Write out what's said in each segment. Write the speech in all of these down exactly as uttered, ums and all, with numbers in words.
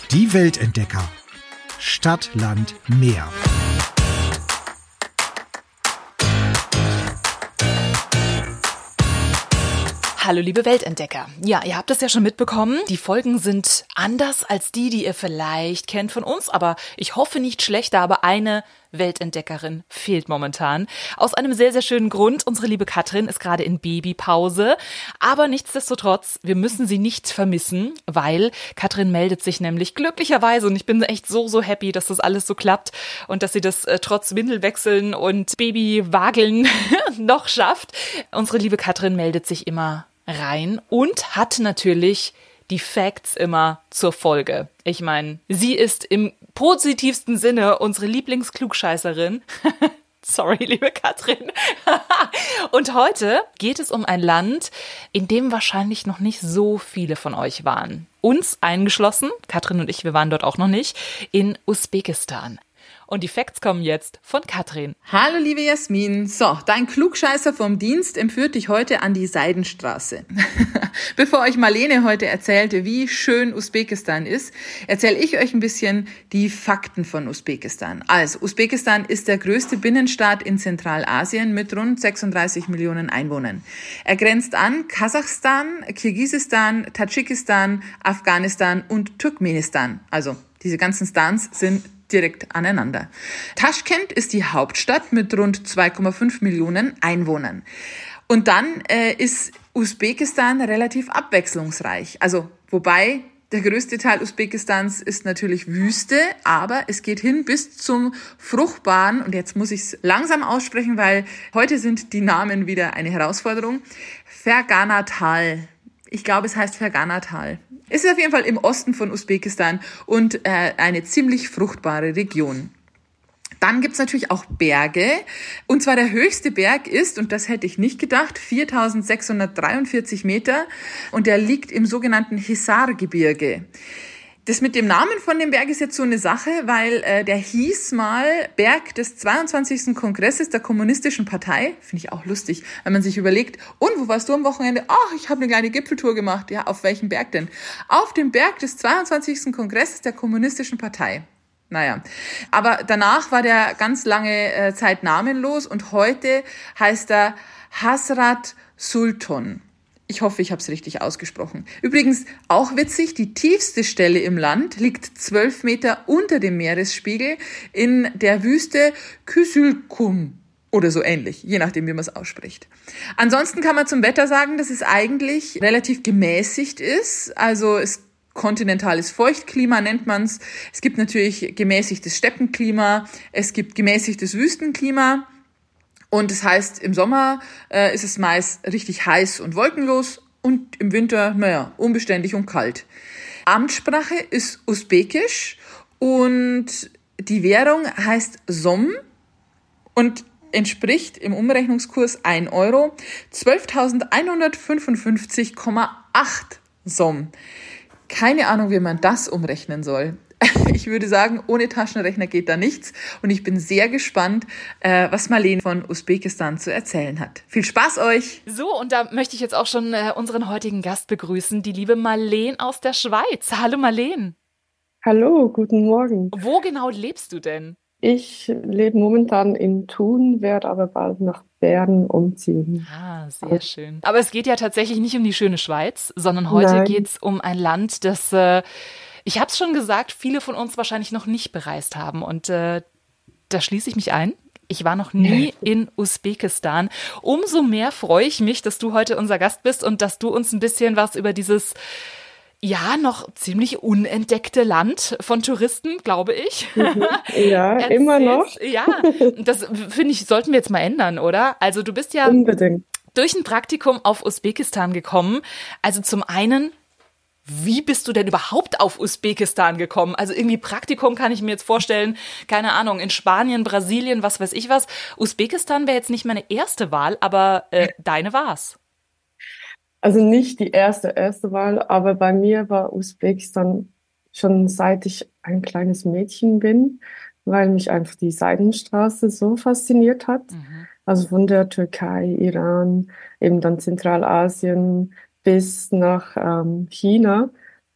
Die Weltentdecker. Stadt, Land, Meer. Hallo liebe Weltentdecker. Ja, ihr habt es ja schon mitbekommen. Die Folgen sind anders als die, die ihr vielleicht kennt von uns, aber ich hoffe nicht schlechter, aber eine Weltentdeckerin fehlt momentan. Aus einem sehr, sehr schönen Grund. Unsere liebe Katrin ist gerade in Babypause. Aber nichtsdestotrotz, wir müssen sie nicht vermissen, weil Katrin meldet sich nämlich glücklicherweise und ich bin echt so, so happy, dass das alles so klappt und dass sie das äh, trotz Windelwechseln und Babywageln noch schafft. Unsere liebe Katrin meldet sich immer rein und hat natürlich die Facts immer zur Folge. Ich meine, sie ist im positivsten Sinne unsere Lieblingsklugscheißerin. Sorry, liebe Katrin. Und heute geht es um ein Land, in dem wahrscheinlich noch nicht so viele von euch waren. Uns eingeschlossen, Katrin und ich, wir waren dort auch noch nicht, in Usbekistan. Und die Facts kommen jetzt von Katrin. Hallo liebe Jasmin. So, dein Klugscheißer vom Dienst entführt dich heute an die Seidenstraße. Bevor euch Marlene heute erzählt, wie schön Usbekistan ist, erzähle ich euch ein bisschen die Fakten von Usbekistan. Also, Usbekistan ist der größte Binnenstaat in Zentralasien mit rund sechsunddreißig Millionen Einwohnern. Er grenzt an Kasachstan, Kirgisistan, Tadschikistan, Afghanistan und Turkmenistan. Also, diese ganzen Stans sind direkt aneinander. Taschkent ist die Hauptstadt mit rund zwei Komma fünf Millionen Einwohnern. Und dann äh, ist Usbekistan relativ abwechslungsreich. Also, wobei der größte Teil Usbekistans ist natürlich Wüste, aber es geht hin bis zum fruchtbaren, und jetzt muss ich es langsam aussprechen, weil heute sind die Namen wieder eine Herausforderung, Fergana-Tal. Ich glaube, es heißt Fergana-Tal. Es ist auf jeden Fall im Osten von Usbekistan und äh, eine ziemlich fruchtbare Region. Dann gibt's natürlich auch Berge. Und zwar der höchste Berg ist, und das hätte ich nicht gedacht, viertausendsechshundertdreiundvierzig Meter. Und der liegt im sogenannten Hisar-Gebirge. Das mit dem Namen von dem Berg ist jetzt so eine Sache, weil äh, der hieß mal Berg des zweiundzwanzigsten Kongresses der Kommunistischen Partei. Finde ich auch lustig, wenn man sich überlegt, und wo warst du am Wochenende? Ach, ich habe eine kleine Gipfeltour gemacht. Ja, auf welchem Berg denn? Auf dem Berg des zweiundzwanzigsten Kongresses der Kommunistischen Partei. Naja, aber danach war der ganz lange äh, Zeit namenlos und heute heißt er Hazrat Sultan. Ich hoffe, ich habe es richtig ausgesprochen. Übrigens, auch witzig, die tiefste Stelle im Land liegt zwölf Meter unter dem Meeresspiegel in der Wüste Küsülkum oder so ähnlich, je nachdem, wie man es ausspricht. Ansonsten kann man zum Wetter sagen, dass es eigentlich relativ gemäßigt ist. Also es kontinentales Feuchtklima nennt man es. Es gibt natürlich gemäßigtes Steppenklima, es gibt gemäßigtes Wüstenklima. Und das heißt, im Sommer äh, ist es meist richtig heiß und wolkenlos und im Winter, naja, unbeständig und kalt. Amtssprache ist Usbekisch und die Währung heißt Som und entspricht im Umrechnungskurs ein Euro zwölftausendeinhundertfünfundfünfzig Komma acht Som. Keine Ahnung, wie man das umrechnen soll. Ich würde sagen, ohne Taschenrechner geht da nichts. Und ich bin sehr gespannt, äh, was Marlene von Usbekistan zu erzählen hat. Viel Spaß euch! So, und da möchte ich jetzt auch schon äh, unseren heutigen Gast begrüßen, die liebe Marlene aus der Schweiz. Hallo Marlene! Hallo, guten Morgen. Wo genau lebst du denn? Ich lebe momentan in Thun, werde aber bald nach Bern umziehen. Ah, sehr aber schön. Aber es geht ja tatsächlich nicht um die schöne Schweiz, sondern heute geht es um ein Land, das... Äh, Ich habe es schon gesagt, viele von uns wahrscheinlich noch nicht bereist haben und äh, da schließe ich mich ein. Ich war noch nie in Usbekistan. Umso mehr freue ich mich, dass du heute unser Gast bist und dass du uns ein bisschen was über dieses, ja, noch ziemlich unentdeckte Land von Touristen, glaube ich. Ja, immer noch. Ja, das finde ich, sollten wir jetzt mal ändern, oder? Also du bist ja Unbedingt. durch ein Praktikum auf Usbekistan gekommen. Also zum einen, wie bist du denn überhaupt auf Usbekistan gekommen? Also irgendwie Praktikum kann ich mir jetzt vorstellen, keine Ahnung, in Spanien, Brasilien, was weiß ich was. Usbekistan wäre jetzt nicht meine erste Wahl, aber äh, deine war's. Also nicht die erste, erste Wahl, aber bei mir war Usbekistan schon seit ich ein kleines Mädchen bin, weil mich einfach die Seidenstraße so fasziniert hat. Mhm. Also von der Türkei, Iran, eben dann Zentralasien bis nach ähm, China.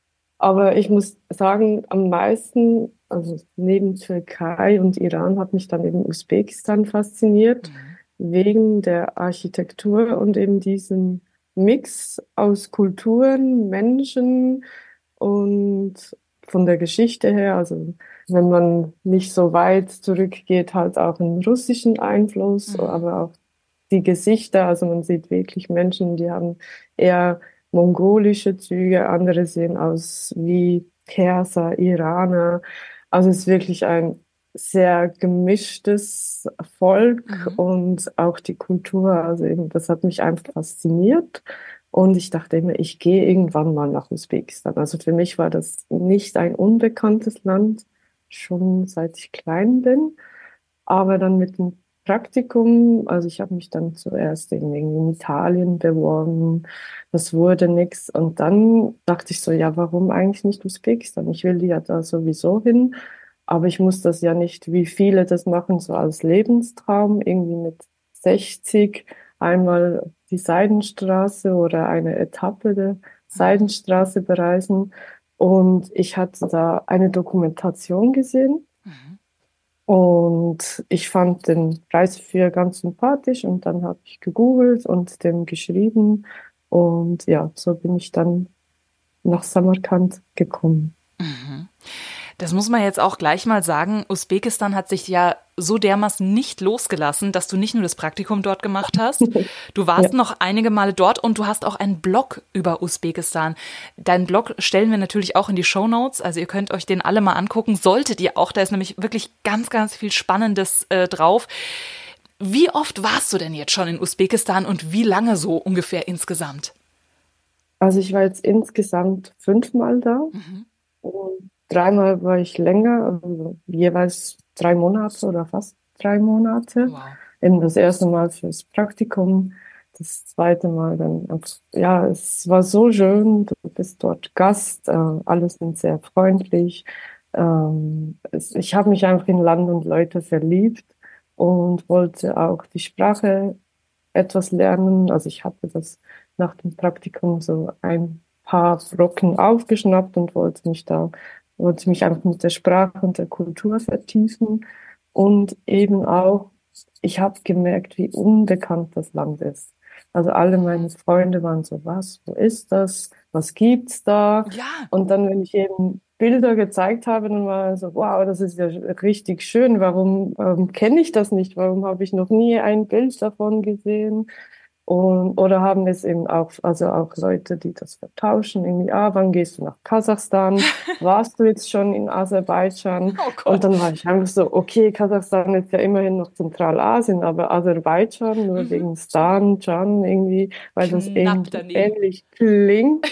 Aber ich muss sagen, am meisten, also neben Türkei und Iran, hat mich dann eben Usbekistan fasziniert, Mhm. wegen der Architektur und eben diesem Mix aus Kulturen, Menschen und von der Geschichte her. Also wenn man nicht so weit zurückgeht, halt auch einen russischen Einfluss, Mhm. aber auch die Gesichter. Also man sieht wirklich Menschen, die haben eher mongolische Züge, andere sehen aus wie Perser, Iraner. Also es ist wirklich ein sehr gemischtes Volk Mhm. und auch die Kultur. Also eben, das hat mich einfach fasziniert. Und ich dachte immer, ich gehe irgendwann mal nach Usbekistan. Also für mich war das nicht ein unbekanntes Land, schon seit ich klein bin. Aber dann mit dem Praktikum, also ich habe mich dann zuerst in, in Italien beworben, das wurde nix. Und dann dachte ich so, ja, warum eigentlich nicht Usbekistan? Ich will ja da sowieso hin, aber ich muss das ja nicht, wie viele das machen, so als Lebenstraum, irgendwie mit sechzig einmal die Seidenstraße oder eine Etappe der Mhm. Seidenstraße bereisen. Und ich hatte da eine Dokumentation gesehen. Mhm. Und ich fand den Reiseführer ganz sympathisch und dann habe ich gegoogelt und dem geschrieben. Und ja, so bin ich dann nach Samarkand gekommen. Mhm. Das muss man jetzt auch gleich mal sagen. Usbekistan hat sich ja so dermaßen nicht losgelassen, dass du nicht nur das Praktikum dort gemacht hast, du warst Ja, noch einige Male dort und du hast auch einen Blog über Usbekistan. Deinen Blog stellen wir natürlich auch in die Shownotes, also ihr könnt euch den alle mal angucken, solltet ihr auch, da ist nämlich wirklich ganz, ganz viel Spannendes äh, drauf. Wie oft warst du denn jetzt schon in Usbekistan und wie lange so ungefähr insgesamt? also ich war jetzt insgesamt fünfmal da Mhm. und dreimal war ich länger, also jeweils drei Monate oder fast drei Monate. Wow. Eben das erste Mal fürs Praktikum, das zweite Mal dann, einfach- ja, es war so schön, du bist dort Gast, äh, alle sind sehr freundlich. Ähm, es, ich habe mich einfach in Land und Leute verliebt und wollte auch die Sprache etwas lernen. Also ich hatte das nach dem Praktikum so ein paar Brocken aufgeschnappt und wollte mich da, wollte mich einfach mit der Sprache und der Kultur vertiefen. Und eben auch, ich habe gemerkt, wie unbekannt das Land ist. Also alle meine Freunde waren so, was, wo ist das? Was gibt's da? Ja. Und dann, wenn ich eben Bilder gezeigt habe, dann war so, wow, das ist ja richtig schön. Warum, warum kenne ich das nicht? Warum habe ich noch nie ein Bild davon gesehen? Und, oder haben es eben auch, also auch Leute, die das vertauschen, irgendwie, ah, wann gehst du nach Kasachstan? Warst du jetzt schon in Aserbaidschan? Oh Und Gott. dann war ich einfach so, okay, Kasachstan ist ja immerhin noch Zentralasien, aber Aserbaidschan nur Mhm. wegen Stan, Can irgendwie, weil das Knapp irgendwie daneben. ähnlich klingt.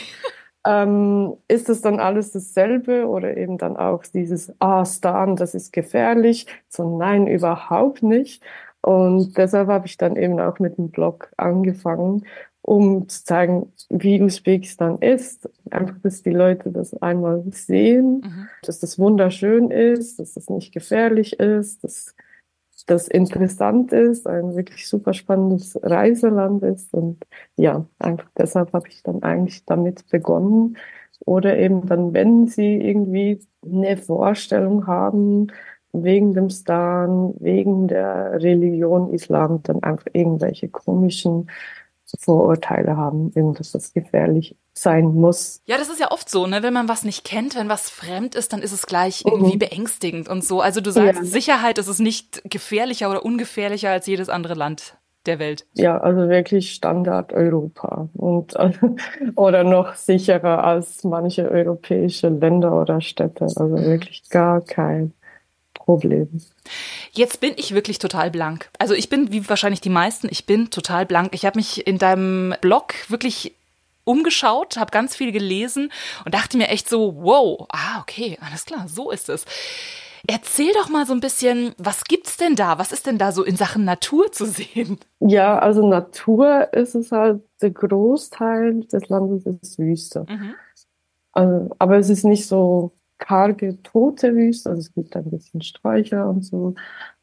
Ähm, ist das dann alles dasselbe oder eben dann auch dieses, ah, Stan, das ist gefährlich? So, nein, überhaupt nicht. Und deshalb habe ich dann eben auch mit dem Blog angefangen, um zu zeigen, wie Usbekistan ist. Einfach, dass die Leute das einmal sehen, Mhm. dass das wunderschön ist, dass das nicht gefährlich ist, dass das interessant ist, ein wirklich super spannendes Reiseland ist. Und ja, einfach deshalb habe ich dann eigentlich damit begonnen. Oder eben dann, wenn Sie irgendwie eine Vorstellung haben, wegen dem Stan, wegen der Religion Islam, dann einfach irgendwelche komischen Vorurteile haben, eben, dass das gefährlich sein muss. Ja, das ist ja oft so, ne? Wenn man was nicht kennt, wenn was fremd ist, dann ist es gleich irgendwie Mhm. beängstigend und so. Also du Ja. sagst, Sicherheit ist es nicht gefährlicher oder ungefährlicher als jedes andere Land der Welt. Ja, also wirklich Standard Europa und äh, oder noch sicherer als manche europäische Länder oder Städte. Also Mhm. wirklich gar kein Problem. Jetzt bin ich wirklich total blank. Also ich bin, wie wahrscheinlich die meisten, ich bin total blank. Ich habe mich in deinem Blog wirklich umgeschaut, habe ganz viel gelesen und dachte mir echt so, wow, ah, okay, alles klar, so ist es. Erzähl doch mal so ein bisschen, was gibt's denn da? Was ist denn da so in Sachen Natur zu sehen? Ja, also Natur ist es halt, der Großteil des Landes ist Wüste. Mhm. Also, aber es ist nicht so karge, tote Wüste, also es gibt ein bisschen Sträucher und so.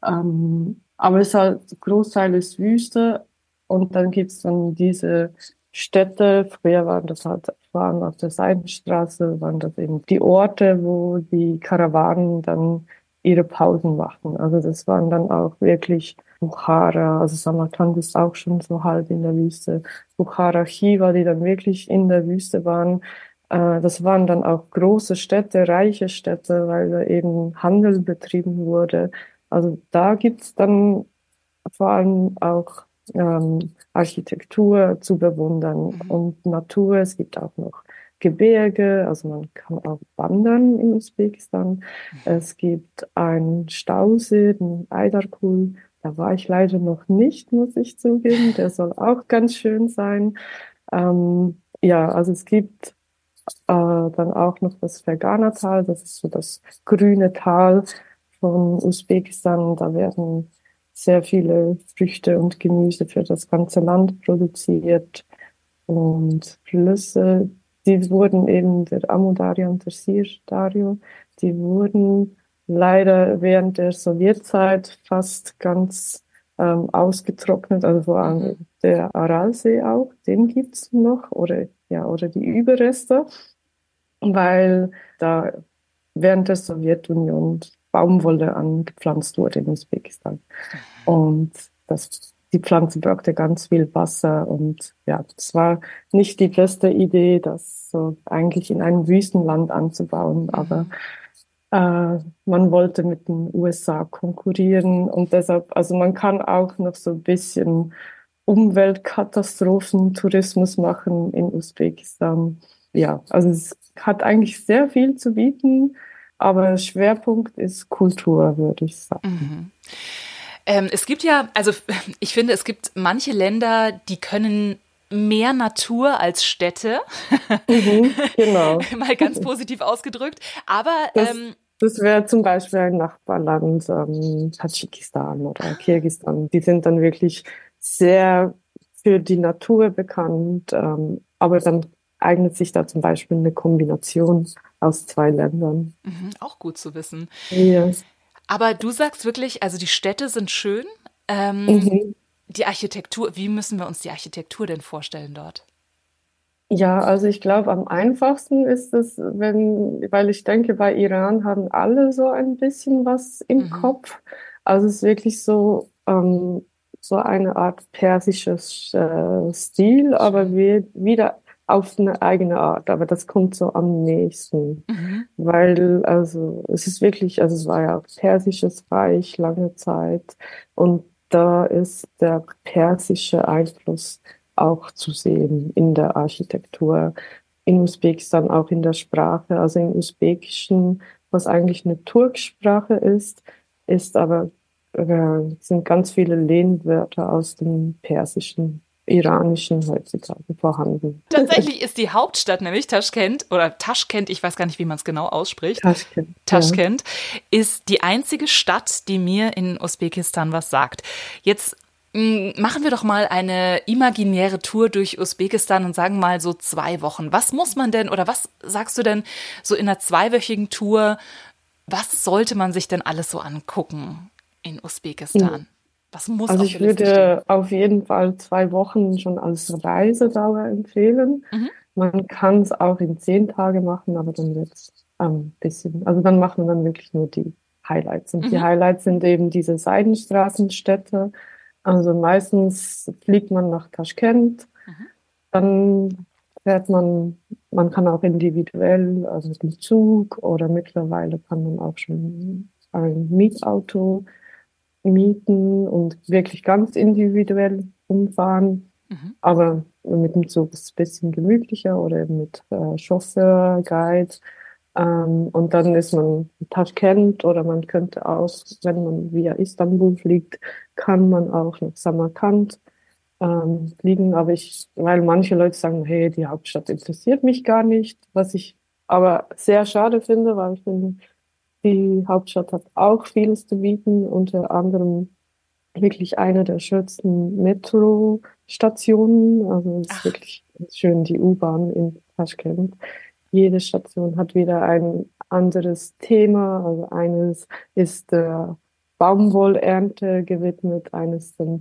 Ähm, aber es ist halt, der Großteil ist Wüste und dann gibt's dann diese Städte. Früher waren das halt, vor allem auf der Seidenstraße, waren das eben die Orte, wo die Karawanen dann ihre Pausen machten. Also das waren dann auch wirklich Bukhara, also Samarkand ist auch schon so halb in der Wüste. Bukhara, Chiva, die dann wirklich in der Wüste waren. Äh, das waren dann auch große Städte, reiche Städte, weil da eben Handel betrieben wurde. Also da gibt's dann vor allem auch ähm, Architektur zu bewundern Mhm. und Natur. Es gibt auch noch Gebirge, also man kann auch wandern in Usbekistan. Es gibt einen Stausee, den Aydarkul. Da war ich leider noch nicht, muss ich zugeben. Der soll auch ganz schön sein. Ähm, ja, also es gibt äh, dann auch noch das Fergana-Tal. Das ist so das grüne Tal von Usbekistan. Da werden sehr viele Früchte und Gemüse für das ganze Land produziert. Und Flüsse, die wurden eben, der Amudarja und der Sir-Darjo, die wurden leider während der Sowjetzeit fast ganz ähm, ausgetrocknet. Also vor allem Mhm. der Aralsee auch, den gibt's noch, oder, ja, oder die Überreste, weil da während der Sowjetunion Baumwolle angepflanzt wurde in Usbekistan. Und das, die Pflanze brauchte ganz viel Wasser und ja, es war nicht die beste Idee, das so eigentlich in einem Wüstenland anzubauen, aber Mhm. äh, man wollte mit den U S A konkurrieren und deshalb, also man kann auch noch so ein bisschen Umweltkatastrophentourismus machen in Usbekistan. Ja, also es hat eigentlich sehr viel zu bieten, aber Schwerpunkt ist Kultur, würde ich sagen. Mhm. Ähm, es gibt ja, also ich finde, es gibt manche Länder, die können mehr Natur als Städte, Mhm, genau. mal ganz positiv ausgedrückt. Aber Das, ähm, das wäre zum Beispiel ein Nachbarland, ähm, Tadschikistan oder Kirgisistan. Die sind dann wirklich sehr für die Natur bekannt, ähm, aber dann eignet sich da zum Beispiel eine Kombination aus zwei Ländern. mhm, auch gut zu wissen. Ja. Aber du sagst wirklich, also die Städte sind schön. Ähm, Mhm. die Architektur, wie müssen wir uns die Architektur denn vorstellen dort? Ja, also ich glaube, am einfachsten ist es, wenn, weil ich denke, bei Iran haben alle so ein bisschen was im Mhm. Kopf. Also es ist wirklich so, ähm, so eine Art persisches äh, Stil, aber Schön. wie, wieder auf eine eigene Art. Aber das kommt so am nächsten. Mhm. Weil, also es ist wirklich, also es war ja auch persisches Reich lange Zeit und da ist der persische Einfluss auch zu sehen in der Architektur, in Usbekistan auch in der Sprache. Also im Usbekischen, was eigentlich eine Turksprache ist, ist aber äh, sind ganz viele Lehnwörter aus dem Persischen, Iranischen heutzutage vorhanden. Tatsächlich ist die Hauptstadt nämlich Taschkent oder Taschkent, ich weiß gar nicht, wie man es genau ausspricht. Taschkent, ja. Taschkent ist die einzige Stadt, die mir in Usbekistan was sagt. Jetzt mh, machen wir doch mal eine imaginäre Tour durch Usbekistan und sagen mal so zwei Wochen. Was muss man denn oder was sagst du denn so in einer zweiwöchigen Tour? Was sollte man sich denn alles so angucken in Usbekistan? Was muss Also auf der ich Liste stehen? würde auf jeden Fall zwei Wochen schon als Reisedauer empfehlen. Mhm. Man kann es auch in zehn Tage machen, aber dann wird es ein bisschen, also dann macht man dann wirklich nur die Highlights. Und die Mhm. Highlights sind eben diese Seidenstraßenstädte. Also meistens fliegt man nach Taschkent, Mhm. dann fährt man, man kann auch individuell, also mit dem Zug oder mittlerweile kann man auch schon ein Mietauto mieten und wirklich ganz individuell umfahren. Mhm. Aber mit dem Zug ist es ein bisschen gemütlicher oder eben mit äh, Chauffeur, Guide. Ähm, und dann ist man in Taschkent oder man könnte auch, wenn man via Istanbul fliegt, kann man auch nach Samarkand ähm, fliegen. Aber ich, weil manche Leute sagen, hey, die Hauptstadt interessiert mich gar nicht, was ich aber sehr schade finde, weil ich finde, die Hauptstadt hat auch vieles zu bieten, unter anderem wirklich eine der schönsten Metrostationen. Also es ist Ach, wirklich schön, die U-Bahn in Taschkent. Jede Station hat wieder ein anderes Thema. Also eines ist der Baumwollernte gewidmet, eines dem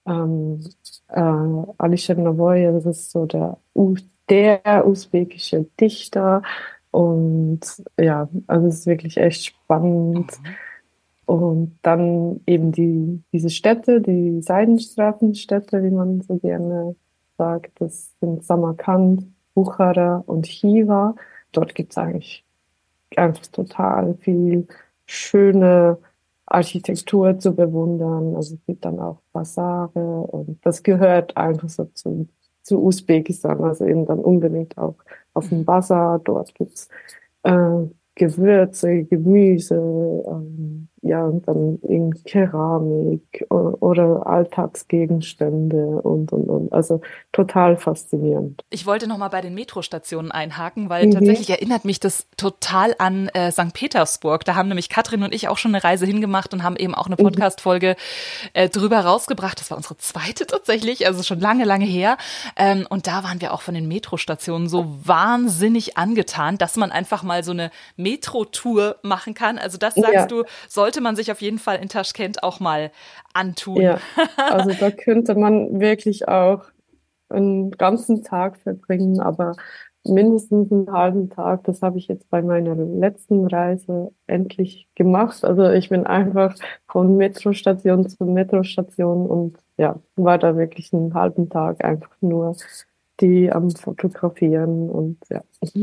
ähm, äh, Alisher Navoy, das ist so der, U- der usbekische Dichter. Und ja, also es ist wirklich echt spannend. Mhm. Und dann eben die, diese Städte, die Seidenstraßenstädte, wie man so gerne sagt, das sind Samarkand, Buchara und Chiva. Dort gibt es eigentlich einfach total viel schöne Architektur zu bewundern. Also es gibt dann auch Basare und das gehört einfach so zu, zu Usbekistan. Also eben dann unbedingt auch auf dem Basar. Dort gibt's äh, Gewürze, Gemüse, ähm, ja, und dann in Keramik o- oder Alltagsgegenstände und, und, und. Also total faszinierend. Ich wollte noch mal bei den Metrostationen einhaken, weil Mhm. tatsächlich erinnert mich das total an äh, Sankt Petersburg. Da haben nämlich Katrin und ich auch schon eine Reise hingemacht und haben eben auch eine Mhm. Podcast-Folge äh, drüber rausgebracht. Das war unsere zweite tatsächlich, also schon lange, lange her. Ähm, und da waren wir auch von den Metrostationen so wahnsinnig angetan, dass man einfach mal so eine Metro-Tour machen kann. Also das Ja, sagst du, sollte man sich auf jeden Fall in Taschkent auch mal antun. ja. Also da könnte man wirklich auch einen ganzen Tag verbringen, aber mindestens einen halben Tag. Das habe ich jetzt bei meiner letzten Reise endlich gemacht. Also ich bin einfach von Metrostation zu Metrostation und ja, war da wirklich einen halben Tag einfach nur die am Fotografieren und ja.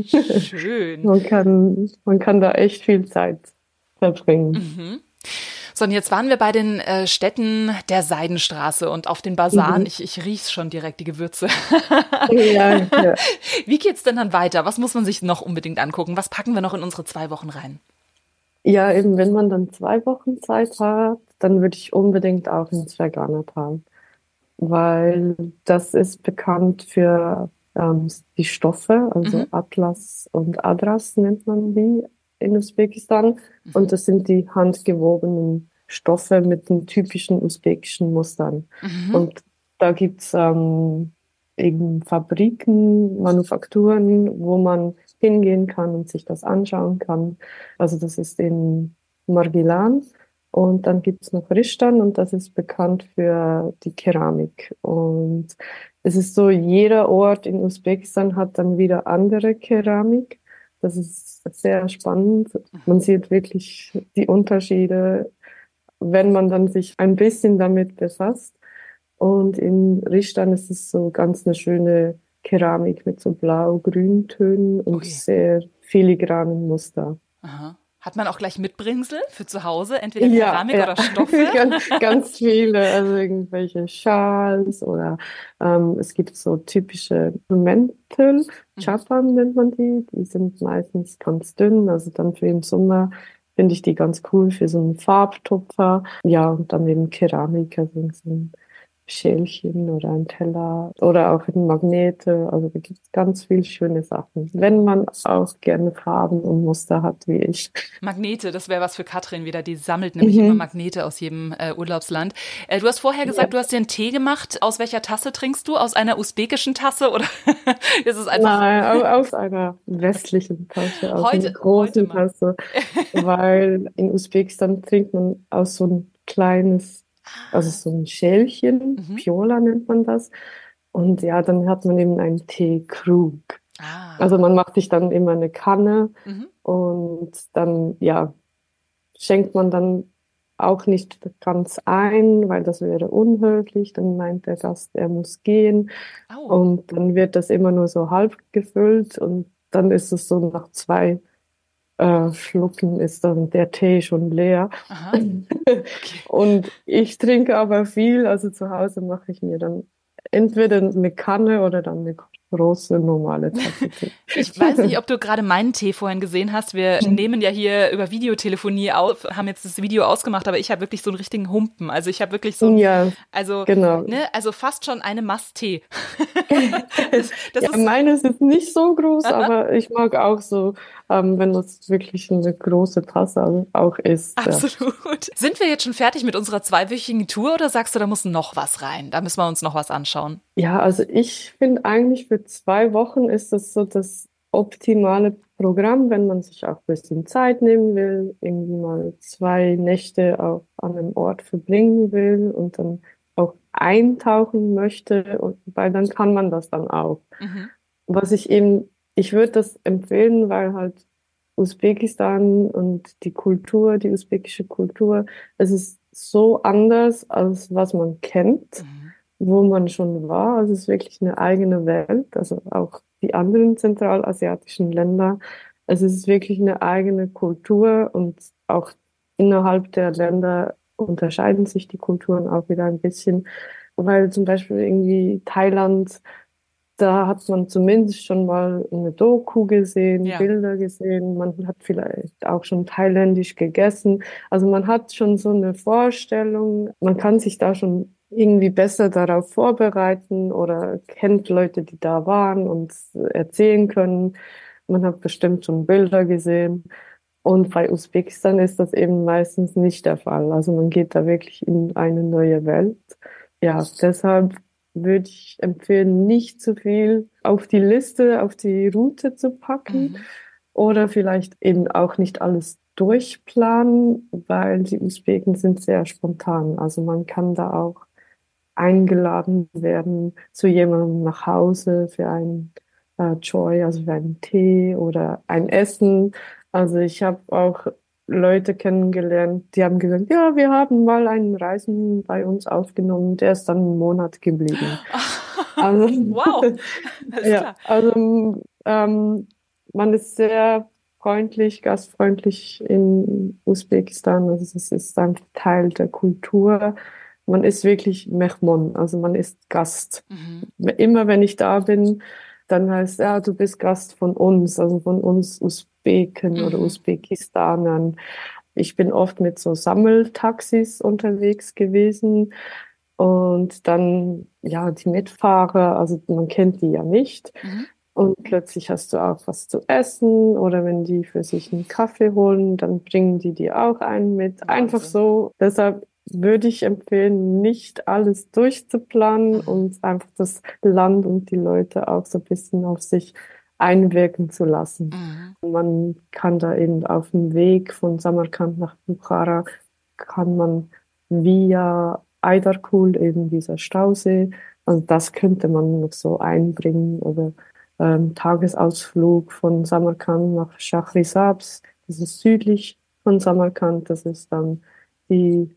Schön. Man kann, man kann da echt viel Zeit verbringen. Mhm. So, und jetzt waren wir bei den äh, Städten der Seidenstraße und auf den Basaren. Mhm. Ich, ich riech's schon direkt, die Gewürze. Ja, ja. Wie geht's denn dann weiter? Was muss man sich noch unbedingt angucken? Was packen wir noch in unsere zwei Wochen rein? Ja, eben, wenn man dann zwei Wochen Zeit hat, dann würde ich unbedingt auch ins Ferganatal, weil das ist bekannt für ähm, die Stoffe, also Mhm. Atlas und Adras nennt man die in Usbekistan. Und Mhm. das sind die handgewobenen Stoffe mit den typischen usbekischen Mustern. Mhm. Und da gibt's ähm, eben Fabriken, Manufakturen, wo man hingehen kann und sich das anschauen kann. Also das ist in Margilan. Und dann gibt's noch Rishtan und das ist bekannt für die Keramik. Und es ist so, jeder Ort in Usbekistan hat dann wieder andere Keramik. Das ist sehr spannend. Man sieht wirklich die Unterschiede, wenn man dann sich ein bisschen damit befasst. Und in Rishtan ist es so ganz eine schöne Keramik mit so Blau-Grün-Tönen und Ui. sehr filigranen Muster. Aha. Hat man auch gleich Mitbringsel für zu Hause? Entweder Ja, Keramik ja, oder Stoffe? ganz, ganz viele, also irgendwelche Schals oder ähm, es gibt so typische Mäntel, Mhm. Chapan nennt man die, die sind meistens ganz dünn, also dann für im Sommer finde ich die ganz cool für so einen Farbtupfer. Ja, und dann eben Keramik, also so ein Schälchen oder ein Teller oder auch Magnete. Also da gibt es ganz viele schöne Sachen, wenn man auch gerne Farben und Muster hat wie ich. Magnete, das wäre was für Katrin wieder. Die sammelt nämlich immer Mhm. Magnete aus jedem äh, Urlaubsland. Äh, du hast vorher Ja. gesagt, du hast dir einen Tee gemacht. Aus welcher Tasse trinkst du? Aus einer usbekischen Tasse oder ist es einfach Nein, au- aus einer westlichen Tasse, aus einer heute, heute großen mal? Tasse, weil in Usbekistan trinkt man aus so ein kleines, also so ein Schälchen, Mhm. Piola nennt man das. Und ja, dann hat man eben einen Teekrug. Also Ah. man macht sich dann immer eine Kanne Mhm. und dann, ja, schenkt man dann auch nicht ganz ein, weil das wäre unhöflich. Dann meint der Gast, er muss gehen. Au. Und dann wird das immer nur so halb gefüllt und dann ist es so nach zwei äh, Schlucken ist dann der Tee schon leer. Aha. Okay. Und ich trinke aber viel, also zu Hause mache ich mir dann entweder eine Kanne oder dann eine große normale Tasse Tee. Ich weiß nicht, ob du gerade meinen Tee vorhin gesehen hast. Wir nehmen ja hier über Videotelefonie auf, haben jetzt das Video ausgemacht, aber ich habe wirklich so einen richtigen Humpen. Also ich habe wirklich so ein, Ja, also, genau. ne, also fast schon eine Maß-Tee. Das, das Ja, ist, meines ist nicht so groß, aber ich mag auch so, ähm, wenn das wirklich eine große Tasse auch ist. Ja. absolut. Sind wir jetzt schon fertig mit unserer zweiwöchigen Tour oder sagst du, da muss noch was rein? Da müssen wir uns noch was anschauen. Ja, also ich finde eigentlich für zwei Wochen ist das so das optimale Programm, wenn man sich auch ein bisschen Zeit nehmen will, irgendwie mal zwei Nächte auch an einem Ort verbringen will und dann auch eintauchen möchte, und, weil dann kann man das dann auch. Mhm. Was ich eben, ich würde das empfehlen, weil halt Usbekistan und die Kultur, die usbekische Kultur, es ist so anders, als was man kennt, Mhm. wo man schon war. Also es ist wirklich eine eigene Welt, also auch die anderen zentralasiatischen Länder. Es ist wirklich eine eigene Kultur und auch innerhalb der Länder unterscheiden sich die Kulturen auch wieder ein bisschen, weil zum Beispiel irgendwie Thailand, da hat man zumindest schon mal eine Doku gesehen, Ja. Bilder gesehen, man hat vielleicht auch schon thailändisch gegessen. Also man hat schon so eine Vorstellung, man kann sich da schon irgendwie besser darauf vorbereiten oder kennt Leute, die da waren und erzählen können. Man hat bestimmt schon Bilder gesehen. Und bei Usbekistan ist das eben meistens nicht der Fall. Also man geht da wirklich in eine neue Welt. Ja, deshalb würde ich empfehlen, nicht zu viel auf die Liste, auf die Route zu packen Mhm. oder vielleicht eben auch nicht alles durchplanen, weil die Usbeken sind sehr spontan. Also man kann da auch eingeladen werden zu jemandem nach Hause für ein äh, Choi, also für einen Tee oder ein Essen. Also ich habe auch Leute kennengelernt, die haben gesagt, ja, wir haben mal einen Reisenden bei uns aufgenommen, der ist dann einen Monat geblieben. Also, Wow, alles ja, klar. also ähm, man ist sehr freundlich, gastfreundlich in Usbekistan. Also es ist ein Teil der Kultur. Man ist wirklich Mehmon, also man ist Gast. Mhm. Immer wenn ich da bin, dann heißt, ja, du bist Gast von uns, also von uns Usbeken oder Mhm. Usbekistanern. Ich bin oft mit so Sammeltaxis unterwegs gewesen und dann, ja, die Mitfahrer, also man kennt die ja nicht. Mhm. Und plötzlich hast du auch was zu essen oder wenn die für sich einen Kaffee holen, dann bringen die dir auch einen mit. Einfach Wahnsinn. so. Deshalb würde ich empfehlen, nicht alles durchzuplanen Mhm. und einfach das Land und die Leute auch so ein bisschen auf sich einwirken zu lassen. Mhm. Man kann da eben auf dem Weg von Samarkand nach Bukhara, kann man via Aydarkul, eben dieser Stausee, also das könnte man noch so einbringen oder ähm, Tagesausflug von Samarkand nach Schachrisabz. Das ist südlich von Samarkand. Das ist dann die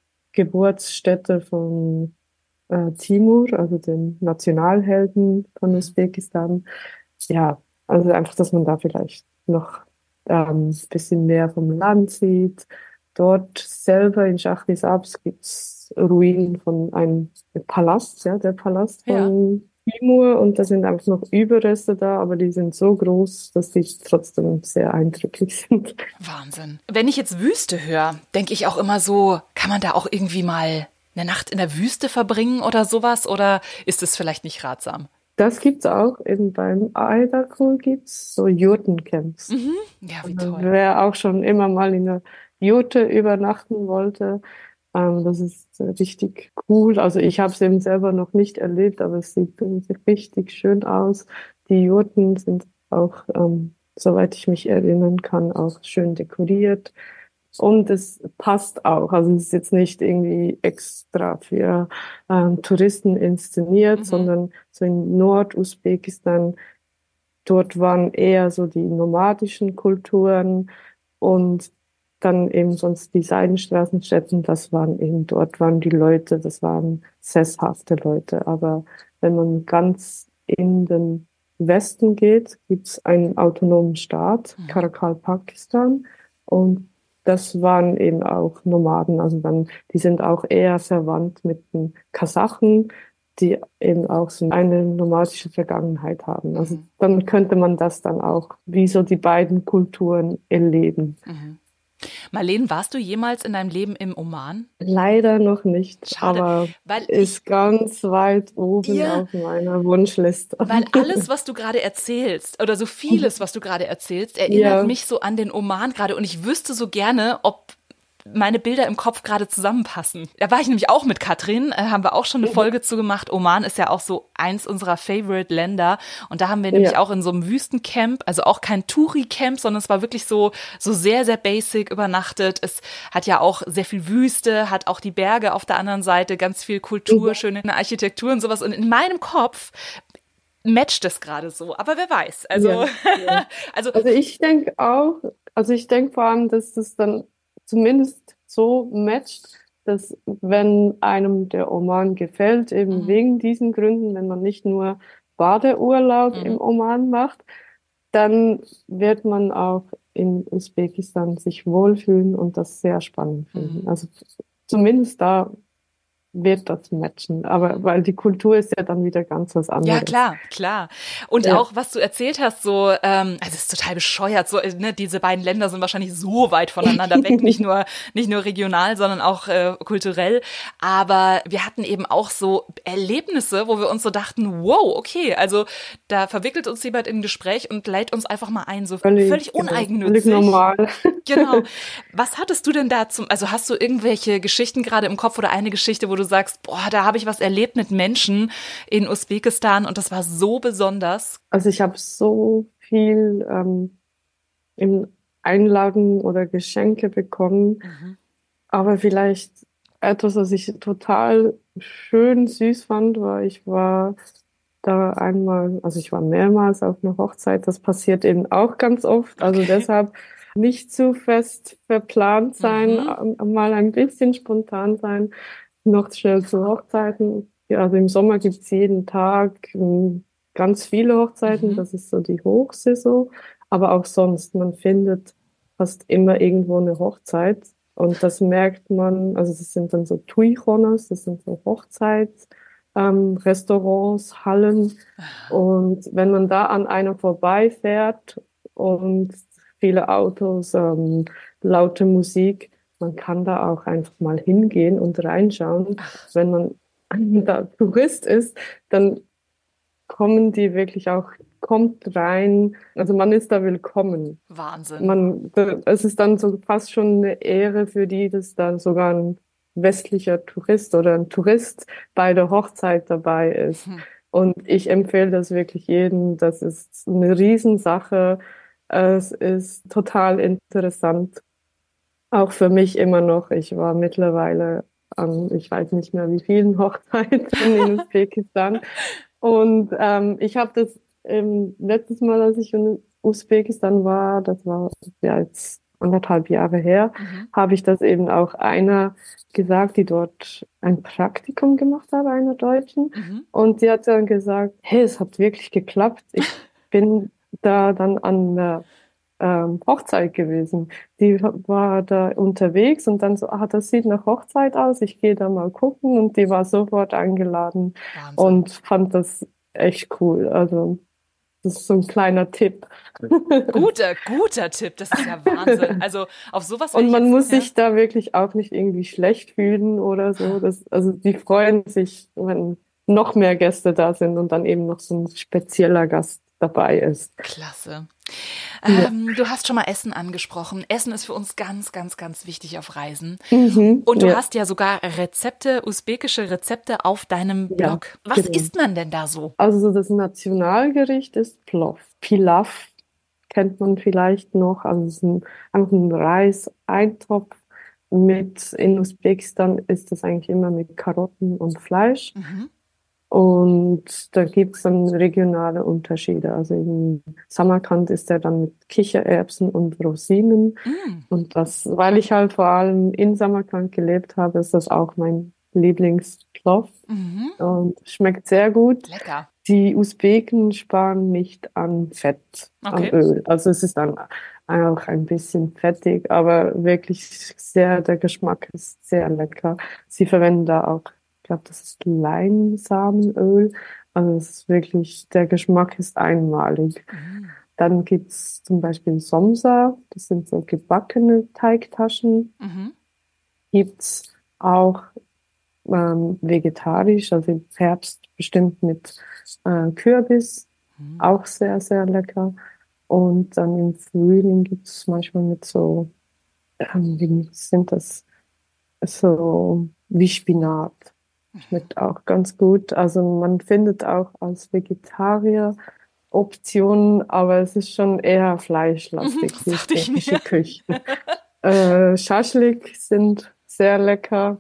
Geburtsstätte von äh, Timur, also dem Nationalhelden von Usbekistan. Ja, also einfach, dass man da vielleicht noch ähm, ein bisschen mehr vom Land sieht. Dort selber in Schachrisabz gibt's Ruinen von einem Palast, ja, der Palast Ja. von Timur. Und da sind einfach noch Überreste da, aber die sind so groß, dass die trotzdem sehr eindrücklich sind. Wahnsinn. Wenn ich jetzt Wüste höre, denke ich auch immer so, kann man da auch irgendwie mal eine Nacht in der Wüste verbringen oder sowas? Oder ist es vielleicht nicht ratsam? Das gibt's auch, eben beim Aydarkul gibt's so Jurtencamps. Mhm. Ja, wie Also toll. wer auch schon immer mal in einer Jurte übernachten wollte, ähm, das ist äh, richtig cool. Also ich habe es eben selber noch nicht erlebt, aber es sieht, sieht richtig schön aus. Die Jurten sind auch, ähm, soweit ich mich erinnern kann, auch schön dekoriert. Und es passt auch. Also es ist jetzt nicht irgendwie extra für ähm, Touristen inszeniert, Mhm. sondern so in Nordusbekistan, dort waren eher so die nomadischen Kulturen und dann eben sonst die Seidenstraßenstädten, das waren eben, dort waren die Leute, das waren sesshafte Leute. Aber wenn man ganz in den Westen geht, gibt's einen autonomen Staat, Mhm. Karakal-Pakistan. Und das waren eben auch Nomaden. Also dann, die sind auch eher verwandt mit den Kasachen, die eben auch so eine nomadische Vergangenheit haben. Also Mhm. dann könnte man das dann auch, wie so die beiden Kulturen erleben. Mhm. Marleen, warst du jemals in deinem Leben im Oman? Leider noch nicht, Schade, aber weil ich, ist ganz weit oben ja, auf meiner Wunschliste. weil alles, was du gerade erzählst, oder so vieles, was du gerade erzählst, erinnert Ja, mich so an den Oman gerade. Und ich wüsste so gerne, ob meine Bilder im Kopf gerade zusammenpassen. Da war ich nämlich auch mit Katrin, äh, haben wir auch schon eine Folge zu gemacht. Oman ist ja auch so eins unserer Favorite-Länder. Und da haben wir nämlich Ja. auch in so einem Wüstencamp, also auch kein Touri-Camp, sondern es war wirklich so, so sehr, sehr basic übernachtet. Es hat ja auch sehr viel Wüste, hat auch die Berge auf der anderen Seite, ganz viel Kultur, Mhm. schöne Architektur und sowas. Und in meinem Kopf matcht es gerade so. Aber wer weiß. Also, Ja, ja. also Also ich denke auch, also ich denke vor allem, dass das dann zumindest so matcht, dass wenn einem der Oman gefällt, eben Mhm. wegen diesen Gründen, wenn man nicht nur Badeurlaub Mhm. im Oman macht, dann wird man auch in Usbekistan sich wohlfühlen und das sehr spannend finden. Mhm. Also zumindest da wird das matchen, aber weil die Kultur ist ja dann wieder ganz was Ja, anderes. klar, klar. Und Ja. auch, was du erzählt hast, so, ähm, also es ist total bescheuert, so, ne, diese beiden Länder sind wahrscheinlich so weit voneinander weg, nicht nur, nicht nur regional, sondern auch äh, kulturell. Aber wir hatten eben auch so Erlebnisse, wo wir uns so dachten, wow, okay, also da verwickelt uns jemand in ein Gespräch und lädt uns einfach mal ein, so völlig, völlig genau, uneigennützig. Völlig normal. Genau. Was hattest du denn da zum, also hast du irgendwelche Geschichten gerade im Kopf oder eine Geschichte, wo du sagst, boah, da habe ich was erlebt mit Menschen in Usbekistan und das war so besonders? Also ich habe so viel ähm, in Einlagen oder Geschenke bekommen, Mhm. aber vielleicht etwas, was ich total schön süß fand, war, ich war da einmal, also ich war mehrmals auf einer Hochzeit, das passiert eben auch ganz oft, also Okay. deshalb nicht zu fest verplant sein, Mhm. ähm, mal ein bisschen spontan sein, noch schnell zu Hochzeiten. Ja, also im Sommer gibt's jeden Tag ähm, ganz viele Hochzeiten, Mhm. das ist so die Hochsaison, aber auch sonst, man findet fast immer irgendwo eine Hochzeit und das merkt man, also das sind dann so Tuichonas, das sind so Hochzeits ähm, Restaurants, Hallen. Und wenn man da an einer vorbeifährt und viele Autos, ähm, laute Musik, man kann da auch einfach mal hingehen und reinschauen. Wenn man da Tourist ist, dann kommen die wirklich auch, kommt rein. Also man ist da willkommen. Wahnsinn. Man, es ist dann so fast schon eine Ehre für die, dass da sogar ein westlicher Tourist oder ein Tourist bei der Hochzeit dabei ist. Hm. Und ich empfehle das wirklich jedem. Das ist eine Riesensache. Es ist total interessant. Auch für mich immer noch. Ich war mittlerweile an, ich weiß nicht mehr wie vielen Hochzeiten in Usbekistan. Und ähm, ich habe das ähm, letztes Mal, als ich in Usbekistan war, das war ja jetzt anderthalb Jahre her, Mhm. habe ich das eben auch einer gesagt, die dort ein Praktikum gemacht hat, einer Deutschen. Mhm. Und sie hat dann gesagt, hey, es hat wirklich geklappt. Ich bin da dann an der ähm, Hochzeit gewesen. Die war da unterwegs und dann so, ah, das sieht nach Hochzeit aus, ich gehe da mal gucken und die war sofort eingeladen Wahnsinn. und fand das echt cool. Also das ist so ein kleiner Tipp. Guter, guter Tipp, das ist ja Wahnsinn. Also auf sowas hätte Und ich man jetzt, muss ja. sich da wirklich auch nicht irgendwie schlecht fühlen oder so. Das, also die freuen sich, wenn noch mehr Gäste da sind und dann eben noch so ein spezieller Gast dabei ist. Klasse. Ja. Ähm, du hast schon mal Essen angesprochen. Essen ist für uns ganz, ganz, ganz wichtig auf Reisen. Mhm, Und du ja. hast ja sogar Rezepte, usbekische Rezepte auf deinem Ja, Blog. Was genau. isst man denn da so? Also so das Nationalgericht ist Plov. Pilaf kennt man vielleicht noch. Also es ist ein, einfach ein Reiseintopf mit, in Usbekistan ist das eigentlich immer mit Karotten und Fleisch. Mhm. Und da gibt es dann regionale Unterschiede. Also in Samarkand ist der dann mit Kichererbsen und Rosinen. Mm. Und das, weil ich halt vor allem in Samarkand gelebt habe, ist das auch mein Lieblingsplov. Mhm. Und schmeckt sehr gut. Lecker. Die Usbeken sparen nicht an Fett, an Okay. Öl. Also es ist dann auch ein bisschen fettig, aber wirklich sehr, der Geschmack ist sehr lecker. Sie verwenden da auch, ich glaube, das ist Leinsamenöl. Also es ist wirklich, der Geschmack ist einmalig. Mhm. Dann gibt's zum Beispiel Somsa, das sind so gebackene Teigtaschen. Mhm. Gibt's auch ähm, vegetarisch, also im Herbst bestimmt mit äh, Kürbis, Mhm. auch sehr, sehr lecker. Und dann im Frühling gibt's manchmal mit so ähm, wie sind das? So wie Spinat. Schmeckt auch ganz gut. Also man findet auch als Vegetarier Optionen, aber es ist schon eher Mhm, fleischlastig, das die dachte ich usbekische mir. Küche. Äh, Schaschlik sind sehr lecker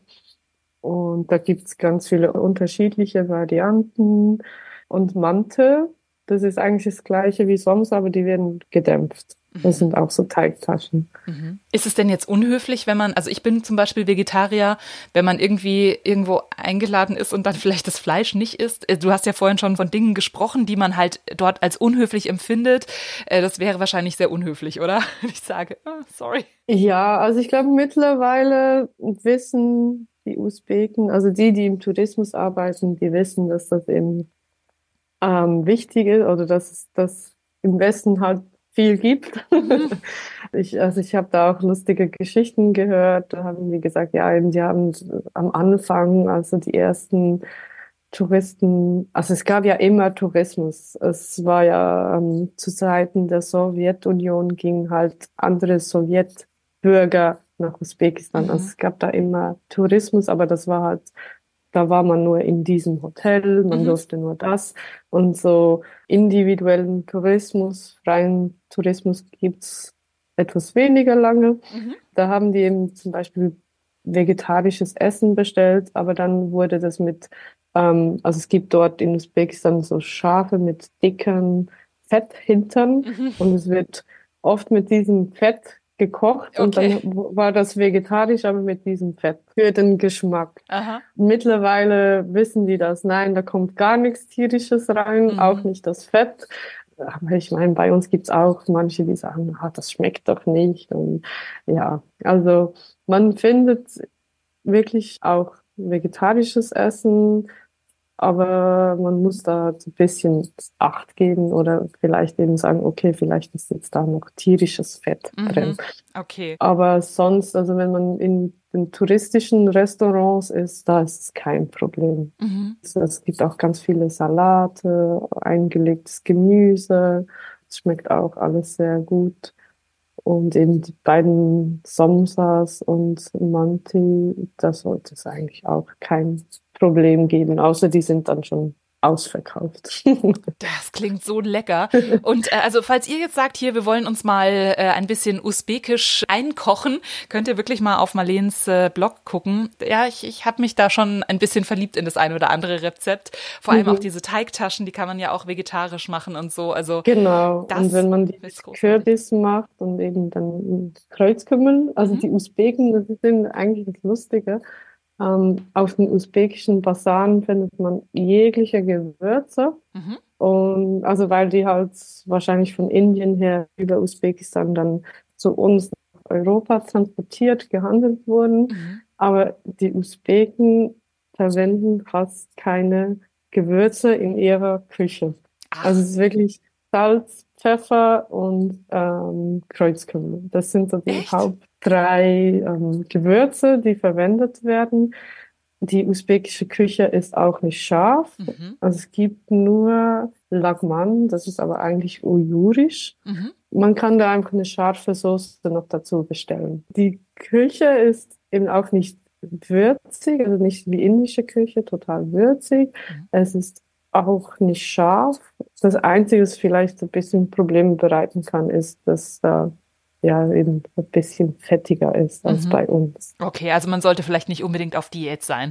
und da gibt's ganz viele unterschiedliche Varianten. Und Mante, das ist eigentlich das gleiche wie sonst, aber die werden gedämpft. Das Mhm. sind auch so Teigtaschen. Mhm. Ist es denn jetzt unhöflich, wenn man, also ich bin zum Beispiel Vegetarier, wenn man irgendwie irgendwo eingeladen ist und dann vielleicht das Fleisch nicht isst? Äh, Du hast ja vorhin schon von Dingen gesprochen, die man halt dort als unhöflich empfindet. Äh, Das wäre wahrscheinlich sehr unhöflich, oder? Wenn ich sage, oh, sorry. Ja, also ich glaube, mittlerweile wissen die Usbeken, also die, die im Tourismus arbeiten, die wissen, dass das eben ähm, wichtig ist oder dass es das im Westen halt viel gibt. Mhm. Ich, also ich habe da auch lustige Geschichten gehört. Da haben die gesagt, ja, eben, die haben am Anfang, also die ersten Touristen, also es gab ja immer Tourismus. Es war ja ähm, zu Zeiten der Sowjetunion gingen halt andere Sowjetbürger nach Usbekistan. Also Mhm. es gab da immer Tourismus, aber das war halt, da war man nur in diesem Hotel, man Mhm. durfte nur das. Und so individuellen Tourismus, freien Tourismus gibt's etwas weniger lange. Mhm. Da haben die eben zum Beispiel vegetarisches Essen bestellt, aber dann wurde das mit, ähm, also es gibt dort in Usbekistan so Schafe mit dicken Fetthintern Mhm. und es wird oft mit diesem Fett gekocht und Okay. dann war das vegetarisch, aber mit diesem Fett für den Geschmack. Aha. Mittlerweile wissen die das. Nein, da kommt gar nichts Tierisches rein, auch Mhm. nicht das Fett. Aber ich meine, bei uns gibt's auch manche, die sagen, ah, das schmeckt doch nicht. Und ja, also man findet wirklich auch vegetarisches Essen, aber man muss da so ein bisschen Acht geben oder vielleicht eben sagen, okay, vielleicht ist jetzt da noch tierisches Fett drin. Mhm. Okay. Aber sonst, also wenn man in den touristischen Restaurants ist, da ist es kein Problem. Mhm. Also es gibt auch ganz viele Salate, eingelegtes Gemüse. Es schmeckt auch alles sehr gut. Und eben die beiden Somsas und Manti, da sollte es eigentlich auch kein Problem geben, außer die sind dann schon ausverkauft. Das klingt so lecker. Und äh, also falls ihr jetzt sagt, hier, wir wollen uns mal äh, ein bisschen usbekisch einkochen, könnt ihr wirklich mal auf Marlens äh, Blog gucken. Ja, ich, ich habe mich da schon ein bisschen verliebt in das ein oder andere Rezept. Vor allem auch Mhm. diese Teigtaschen, die kann man ja auch vegetarisch machen und so. Also Genau. Und das wenn man die ist mit großartig. Kürbis macht und eben dann Kreuzkümmel, also Mhm. die Usbeken, das ist eben eigentlich das Lustige. Ähm, auf den usbekischen Basaren findet man jegliche Gewürze. Mhm. Und also weil die halt wahrscheinlich von Indien her über Usbekistan dann zu uns nach Europa transportiert, gehandelt wurden. Mhm. Aber die Usbeken verwenden fast keine Gewürze in ihrer Küche. Also Ach, es ist wirklich Salz, Pfeffer und ähm, Kreuzkümmel. Das sind so die echt? Haupt drei ähm, Gewürze, die verwendet werden. Die usbekische Küche ist auch nicht scharf. Mhm. Also es gibt nur Lagman, das ist aber eigentlich ujurisch. Mhm. Man kann da einfach eine scharfe Soße noch dazu bestellen. Die Küche ist eben auch nicht würzig, also nicht wie indische Küche, total würzig. Mhm. Es ist auch nicht scharf. Das Einzige, was vielleicht ein bisschen Probleme bereiten kann, ist, dass da ja eben ein bisschen fettiger ist als Mhm. bei uns. Okay, also man sollte vielleicht nicht unbedingt auf Diät sein.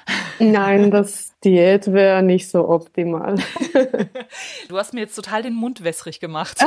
Nein, das Diät wäre nicht so optimal. Du hast mir jetzt total den Mund wässrig gemacht.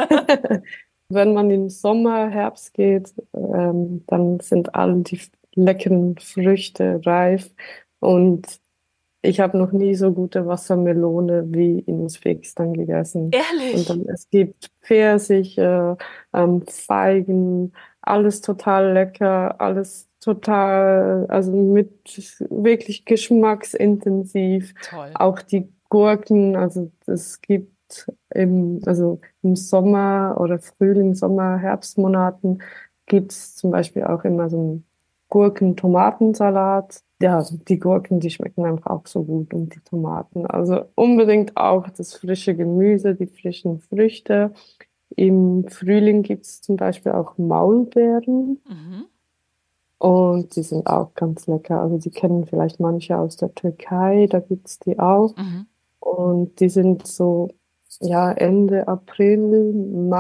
Wenn man im Sommer, Herbst geht, ähm, dann sind alle die leckeren Früchte reif. Und ich habe noch nie so gute Wassermelone wie in Usbekistan gegessen. Und Ehrlich? dann es gibt Pfirsiche, ähm, Feigen, alles total lecker, alles total, also mit wirklich geschmacksintensiv. Toll. Auch die Gurken, also es gibt im, also im Sommer oder Frühling, Sommer, Herbstmonaten gibt es zum Beispiel auch immer so einen Gurken-Tomatensalat. Ja, die Gurken, die schmecken einfach auch so gut und die Tomaten. Also unbedingt auch das frische Gemüse, die frischen Früchte. Im Frühling gibt es zum Beispiel auch Maulbeeren Mhm. und die sind auch ganz lecker. Also die kennen vielleicht manche aus der Türkei, da gibt es die auch. Mhm. Und die sind so, ja, Ende April,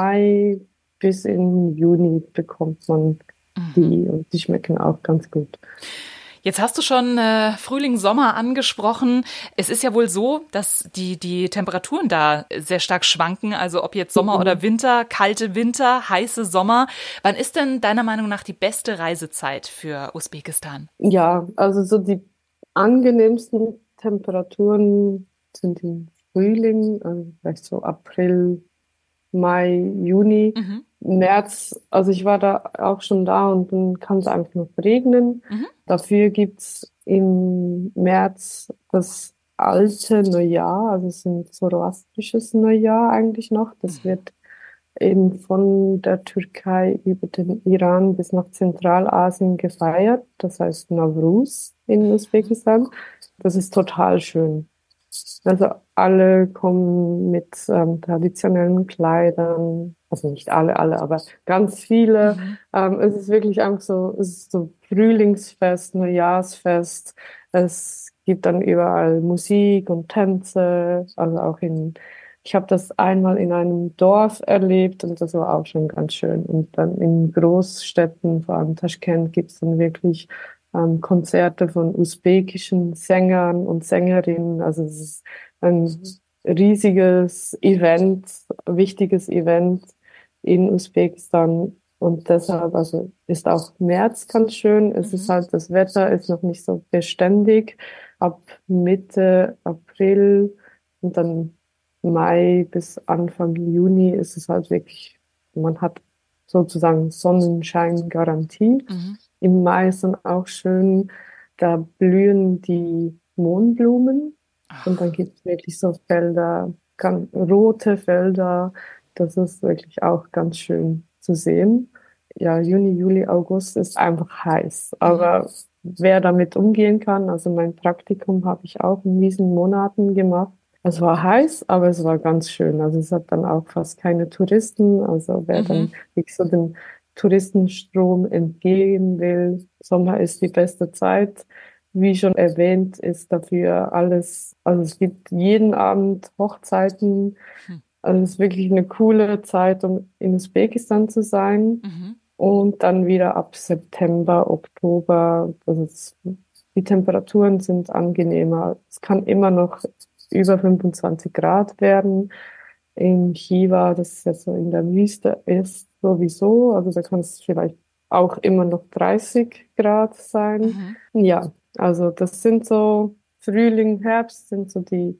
Mai bis in Juni bekommt man Mhm. die und die schmecken auch ganz gut. Jetzt hast du schon äh, Frühling, Sommer angesprochen. Es ist ja wohl so, dass die, die Temperaturen da sehr stark schwanken. Also ob jetzt Sommer oder Mhm. Winter, kalte Winter, heiße Sommer. Wann ist denn deiner Meinung nach die beste Reisezeit für Usbekistan? Ja, also so die angenehmsten Temperaturen sind im Frühling, also vielleicht so April, Mai, Juni, Mhm. März. Also ich war da auch schon da und dann kann es einfach noch regnen. Mhm. Dafür gibt's im März das alte Neujahr, also es ist ein zoroastrisches Neujahr eigentlich noch. Das Mhm. wird eben von der Türkei über den Iran bis nach Zentralasien gefeiert. Das heißt Nowruz in Usbekistan. Das ist total schön. Also alle kommen mit ähm, traditionellen Kleidern, also nicht alle, alle, aber ganz viele. Mhm. Ähm, es ist wirklich einfach so, es ist so Frühlingsfest, Neujahrsfest. Es gibt dann überall Musik und Tänze, also auch in, ich habe das einmal in einem Dorf erlebt und das war auch schon ganz schön. Und dann in Großstädten, vor allem Taschkent, gibt es dann wirklich ähm, Konzerte von usbekischen Sängern und Sängerinnen. Also es ist ein riesiges Event, wichtiges Event in Usbekistan. Und deshalb, also ist auch März ganz schön. Es ist Mhm. halt, das Wetter ist noch nicht so beständig. Ab Mitte April und dann Mai bis Anfang Juni ist es halt wirklich, man hat sozusagen Sonnenschein-Garantie. Mhm. Im Mai ist dann auch schön, da blühen die Mohnblumen und dann Ach. gibt es wirklich so Felder, ganz rote Felder. Das ist wirklich auch ganz schön zu sehen. Ja, Juni, Juli, August ist einfach heiß. Mhm. Aber wer damit umgehen kann, also mein Praktikum habe ich auch in diesen Monaten gemacht. Es war heiß, aber es war ganz schön. Also es hat dann auch fast keine Touristen. Also wer Mhm. dann wirklich so den Touristenstrom entgehen will, Sommer ist die beste Zeit. Wie schon erwähnt, ist dafür alles, also es gibt jeden Abend Hochzeiten. Mhm. Also es ist wirklich eine coole Zeit, um in Usbekistan zu sein. Mhm. Und dann wieder ab September, Oktober, also es, die Temperaturen sind angenehmer. Es kann immer noch über fünfundzwanzig Grad werden. In Chiva, das ja so in der Wüste ist, sowieso. Also da kann es vielleicht auch immer noch dreißig Grad sein. Mhm. Ja, also das sind so Frühling, Herbst sind so die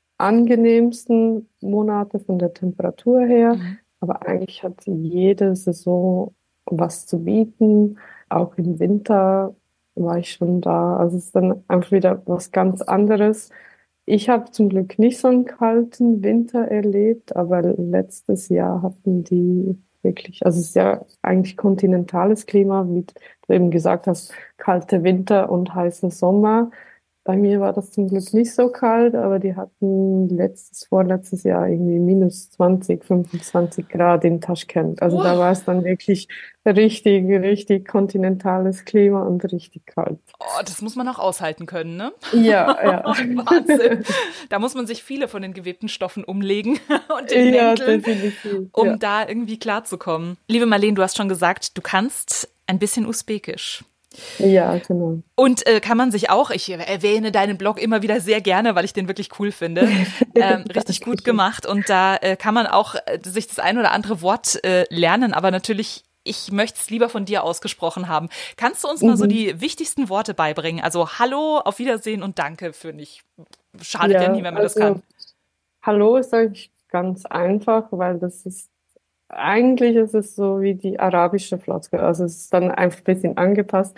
angenehmsten Monate von der Temperatur her. Mhm. Aber eigentlich hat jede Saison was zu bieten. Auch im Winter war ich schon da. Also es ist dann einfach wieder was ganz anderes. Ich habe zum Glück nicht so einen kalten Winter erlebt, aber letztes Jahr hatten die wirklich, also es ist ja eigentlich kontinentales Klima, wie du eben gesagt hast, kalte Winter und heiße Sommer. Bei mir war das zum Glück nicht so kalt, aber die hatten letztes, vorletztes Jahr irgendwie minus zwanzig, fünfundzwanzig Grad in Taschkent. Also da war Wow. es dann wirklich richtig, richtig kontinentales Klima und richtig kalt. Oh, das muss man auch aushalten können, ne? Ja, ja. Wahnsinn. Da muss man sich viele von den gewebten Stoffen umlegen und den Ja, Mänteln, definitiv. Ja. um da irgendwie klarzukommen. Liebe Marlene, du hast schon gesagt, du kannst ein bisschen Usbekisch. Ja, genau. Und äh, kann man sich auch, ich erwähne deinen Blog immer wieder sehr gerne, weil ich den wirklich cool finde, ähm, richtig gut Dankeschön. gemacht. Und da äh, kann man auch äh, sich das ein oder andere Wort äh, lernen, aber natürlich, ich möchte es lieber von dir ausgesprochen haben. Kannst du uns mal so Mhm. die wichtigsten Worte beibringen? Also Hallo, auf Wiedersehen und Danke finde ich. Schadet ja nie, Ja, wenn man das kann. also Hallo ist eigentlich ganz einfach, weil das ist, eigentlich ist es so wie die arabische Floskel. Also es ist dann einfach ein bisschen angepasst.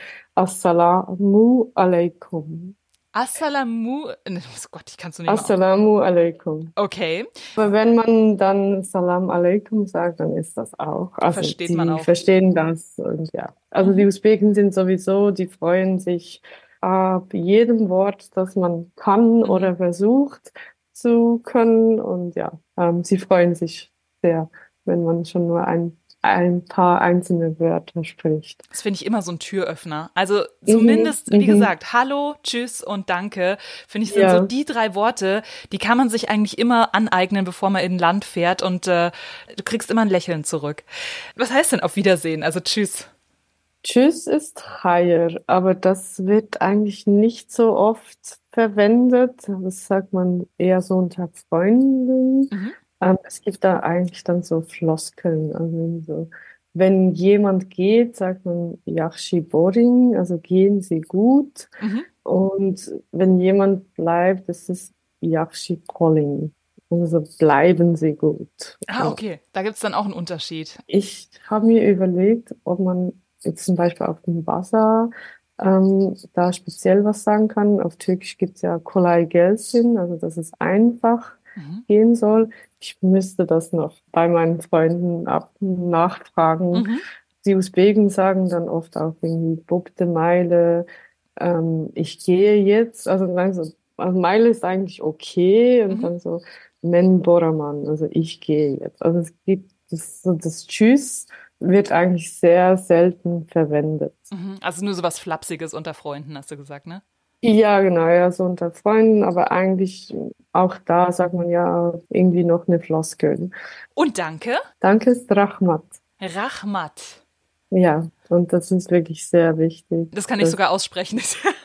Assalamu alaikum. Assalamu, ne, oh Gott, ich kann es noch nicht mal aus. Assalamu alaikum. Okay, Aber wenn man dann Salam alaikum sagt, dann ist das auch. Also versteht man die auch. verstehen das und ja. Also die Mhm. Usbeken sind sowieso, die freuen sich ab jedem Wort, das man kann Mhm. oder versucht zu können und ja, ähm, sie freuen sich sehr. wenn man schon nur ein, ein paar einzelne Wörter spricht. Das finde ich immer so ein Türöffner. Also zumindest, mhm. wie gesagt, Hallo, Tschüss und Danke, finde ich, sind ja. so die drei Worte, die kann man sich eigentlich immer aneignen, bevor man in ein Land fährt und äh, du kriegst immer ein Lächeln zurück. Was heißt denn auf Wiedersehen, also Tschüss? Tschüss ist Chayr, aber das wird eigentlich nicht so oft verwendet. Das sagt man eher so unter Freunden. Mhm. Ähm, es gibt da eigentlich dann so Floskeln. Also so, wenn jemand geht, sagt man Yaxshi Boring, also gehen Sie gut. Mhm. Und wenn jemand bleibt, ist es Yaxshi Calling. Also bleiben Sie gut. Ah, okay. Da gibt es dann auch einen Unterschied. Ich habe mir überlegt, ob man jetzt zum Beispiel auf dem Basar ähm, da speziell was sagen kann. Auf Türkisch gibt es ja Kolay gelsin, also dass es einfach mhm. gehen soll. Ich müsste das noch bei meinen Freunden ab nachfragen. Mhm. Die Usbeken sagen dann oft auch irgendwie Bubte Meile, ähm, ich gehe jetzt. Also, also, also Meile ist eigentlich okay und mhm. dann so Men Boraman, also ich gehe jetzt. Also es gibt das, so das Tschüss wird eigentlich sehr selten verwendet. Also nur so was Flapsiges unter Freunden, hast du gesagt, ne? Ja, genau, ja, so unter Freunden, aber eigentlich auch da sagt man ja irgendwie noch eine Floskel. Und Danke? Danke ist Rahmat. Rahmat. Ja, und das ist wirklich sehr wichtig. Das kann ich das, sogar aussprechen.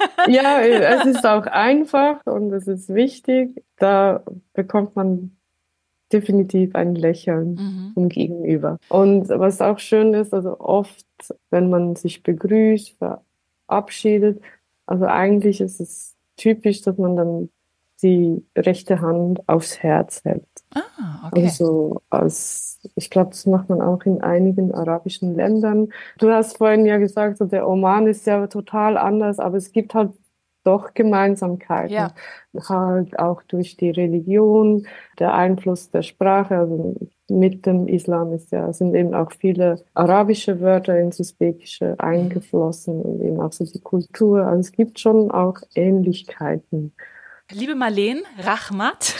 Ja, es ist auch einfach und es ist wichtig. Da bekommt man definitiv ein Lächeln mhm. vom Gegenüber. Und was auch schön ist, also oft, wenn man sich begrüßt, verabschiedet, also eigentlich ist es typisch, dass man dann die rechte Hand aufs Herz hält. Ah, okay. Also als, ich glaube, das macht man auch in einigen arabischen Ländern. Du hast vorhin ja gesagt, so der Oman ist ja total anders, aber es gibt halt doch Gemeinsamkeiten. Ja. Halt auch durch die Religion, der Einfluss der Sprache, also mit dem Islam ist ja, sind eben auch viele arabische Wörter ins Usbekische eingeflossen und eben auch so die Kultur. Also es gibt schon auch Ähnlichkeiten. Liebe Marleen, Rahmat,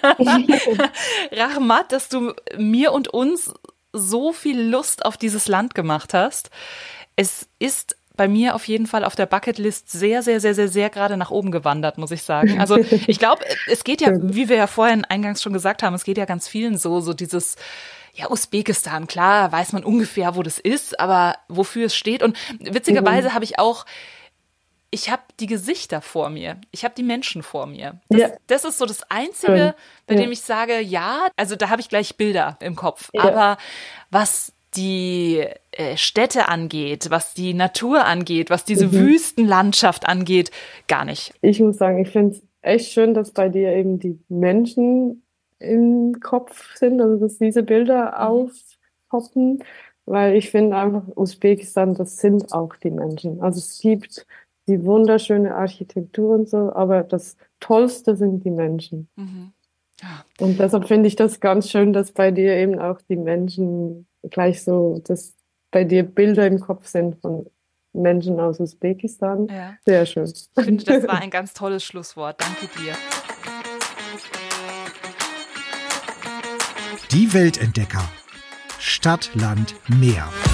Rahmat, dass du mir und uns so viel Lust auf dieses Land gemacht hast. Es ist bei mir auf jeden Fall auf der Bucketlist sehr, sehr, sehr, sehr, sehr gerade nach oben gewandert, muss ich sagen. Also ich glaube, es geht ja, wie wir ja vorhin eingangs schon gesagt haben, es geht ja ganz vielen so, so dieses, ja, Usbekistan, klar, weiß man ungefähr, wo das ist, aber wofür es steht. Und witzigerweise mhm. habe ich auch, ich habe die Gesichter vor mir, ich habe die Menschen vor mir. Das, ja. das ist so das Einzige, bei ja. dem ich sage, ja, also da habe ich gleich Bilder im Kopf. Ja. Aber was die äh, Städte angeht, was die Natur angeht, was diese mhm. Wüstenlandschaft angeht, gar nicht. Ich muss sagen, ich finde es echt schön, dass bei dir eben die Menschen im Kopf sind, also dass diese Bilder mhm. aufpoppen, weil ich finde einfach, Usbekistan, das sind auch die Menschen. Also es gibt die wunderschöne Architektur und so, aber das Tollste sind die Menschen. Mhm. Ja. Und deshalb finde ich das ganz schön, dass bei dir eben auch die Menschen gleich so, dass bei dir Bilder im Kopf sind von Menschen aus Usbekistan. Ja. Sehr schön. Ich finde, das war ein ganz tolles Schlusswort. Danke dir. Die Weltentdecker. Stadt, Land, Meer.